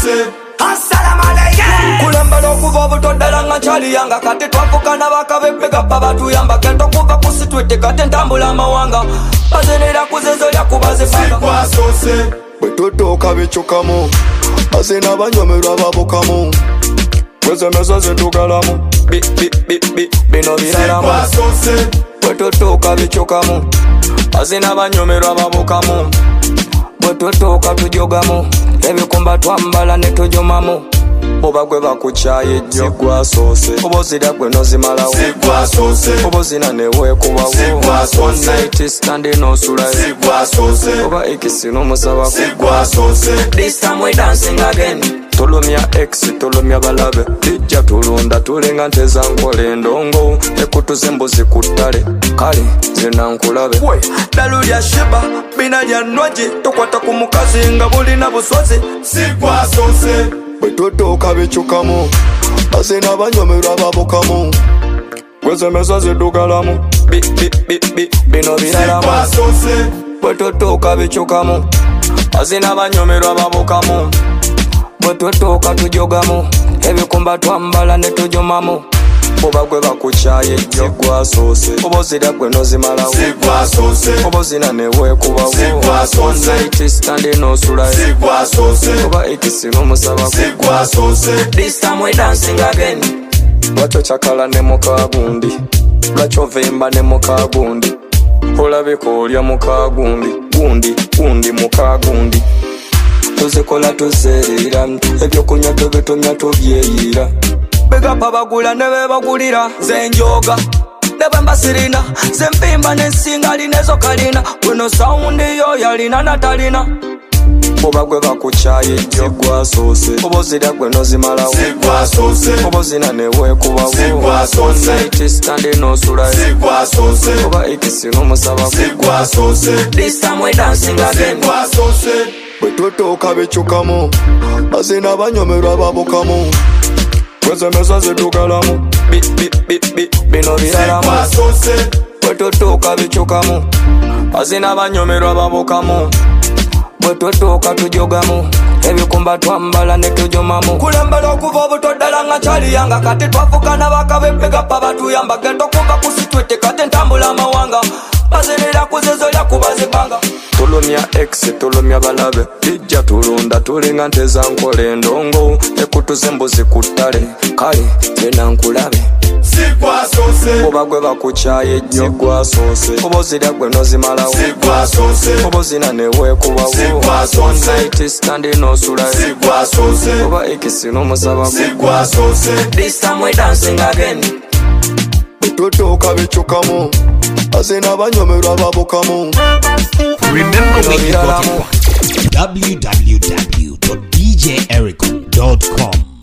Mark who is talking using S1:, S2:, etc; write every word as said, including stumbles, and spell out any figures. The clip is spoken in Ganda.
S1: Assalamu alaikum. Kulembera okuva obutoddala nga nkyali yanga kati twafukana bakabebega babatuyamba kento kuva ku sitwete kati ntambula amawanga bazenera kuzezo lyakubaze
S2: sikwasose bwe tudduuka bikyukamu ate n'abanyomerwa babukamu bwezemeza zidugalamu bino biralamu bwe tudduuka bikyukamu ate n'abanyomerwa babukamu bwe tudduuka tujogamu ebikumba twambala ne tujumamu oba gwe bakukyaye ejjo sigwasoose oba ozira gwe nozimalawo sigwasoose oba ozina ne weekubawo one night stand n'osulayo sigwasoose oba ekisi n'omusabako sigwasoose this time we dancing again tulumya ex tulumya balabe lijja tulunda tulenga nteza nkole endongo ekutuze embuzi ku ttale kale zina nkulabe dalu lya shiba bina lya nwaji tokwata ku mukazi nga bulina buswazi sigwasoose bwe tudduuka bikyukamu ate n'abanyomerwa babukamu gwezemeza zidugalamu bino biralamu bwe tudduuka bikyukamu ate n'abanyomerwa babukamu bwe tudduuka tujogamu ebikumba twambala ne tujumamu oba gwe bakukyaye ejjo sigwasoose oba ozira gwe nozimalawo sigwasoose oba ozina ne weekubawo one night stand n'osulayo sigwasoose oba ekisi n'omusabako sigwasoose this time we dancing again lwaki okyakala ne mukagundi lwaki ovimba ne mukagundi olabika olya mukagundi gundi gundi mukagundi tuzikola tuzeerera ebyokunywa tubitumya tubyeyira begapa bagula ne bebagulira zenjoga ne bambasirina zempimba nensingali nezo kalina weno saundi yo yalina natalina oba gwe bakukyaye ejjo sigwasoose oba ozira gwe nozimalawo sigwasoose oba ozina ne weekubawo one night stand n'osulayo sigwasoose oba ekisi n'omusabako sigwasoose this time we dancing again sigwasoose bwe tudduuka bikyukamu ate n'abanyomerwa babukamu gwezemeza zidugalamu bino biralamu bwe tudduuka bikyukamu ate n'abanyomerwa babukamu bwe tudduuka tujogamu ebikumba twambala ne tujumamu kulembera okuva obutoddala nga nkyali yanga kati twafukana bakabebega babatuyamba gento kuva ku sitwete kati ntambula amawanga bazenera kuzezo lyakubazibanga tulumya ex tulumya balabe lijja tulunda tulinga nteza nkole endongo ekutuze embuzi ku ttale kale zena nkulabe sigwasoose oba gwe bakukyaye ejjo sigwasoose oba ozira gwe nozimalawo sigwasoose oba ozina ne weekubawo one night stand n'osulayo sigwasoose oba ekisi n'omusabako sigwasoose this time we dancing again tudduuka bikyukamu ate n'abanyomerwa babukamu.
S3: Remember where you got it from. w w w dot d j eric dot com